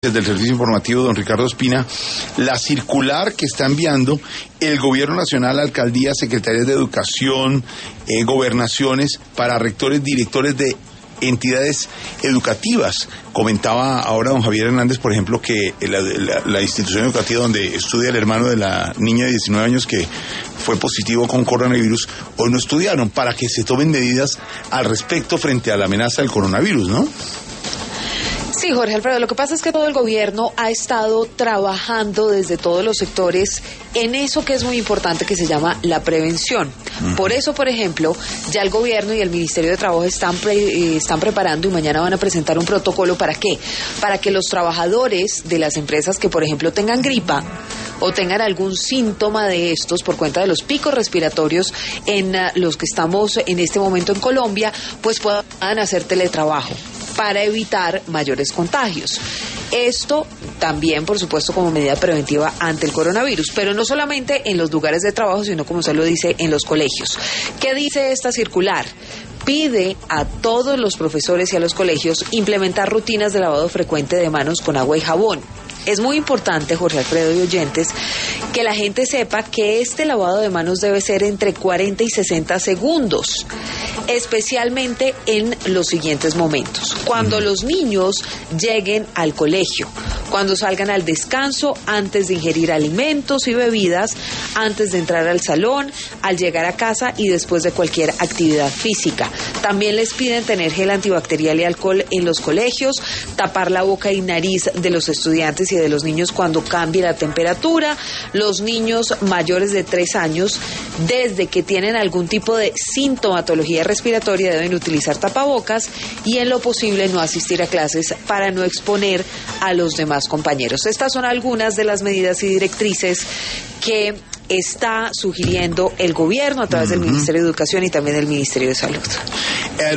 Desde el Servicio Informativo, don Ricardo Ospina, la circular que está enviando el Gobierno Nacional, alcaldías, secretarías de educación, gobernaciones, para rectores, directores de entidades educativas. Comentaba ahora don Javier Hernández, por ejemplo, que la institución educativa donde estudia el hermano de la niña de 19 años que fue positivo con coronavirus, hoy no estudiaron, para que se tomen medidas al respecto frente a la amenaza del coronavirus, ¿no? Sí, Jorge Alfredo, lo que pasa es que todo el gobierno ha estado trabajando desde todos los sectores en eso que es muy importante, que se llama la prevención. Por eso, por ejemplo, ya el gobierno y el Ministerio de Trabajo están preparando y mañana van a presentar un protocolo. ¿Para qué? Para que los trabajadores de las empresas que, por ejemplo, tengan gripa o tengan algún síntoma de estos por cuenta de los picos respiratorios en los que estamos en este momento en Colombia, pues puedan hacer teletrabajo para evitar mayores contagios. Esto también, por supuesto, como medida preventiva ante el coronavirus, pero no solamente en los lugares de trabajo, sino, como usted lo dice, en los colegios. ¿Qué dice esta circular? Pide a todos los profesores y a los colegios implementar rutinas de lavado frecuente de manos con agua y jabón. Es muy importante, Jorge Alfredo y oyentes, que la gente sepa que este lavado de manos debe ser entre 40 y 60 segundos, especialmente en los siguientes momentos. Cuando los niños lleguen al colegio, cuando salgan al descanso, antes de ingerir alimentos y bebidas, antes de entrar al salón, al llegar a casa y después de cualquier actividad física. También les piden tener gel antibacterial y alcohol en los colegios, tapar la boca y nariz de los estudiantes y de los niños cuando cambie la temperatura. Los niños mayores de 3 años, desde que tienen algún tipo de sintomatología respiratoria, deben utilizar tapabocas y en lo posible no asistir a clases para no exponer a los demás compañeros. Estas son algunas de las medidas y directrices que está sugiriendo el gobierno a través del Ministerio de Educación y también del Ministerio de Salud.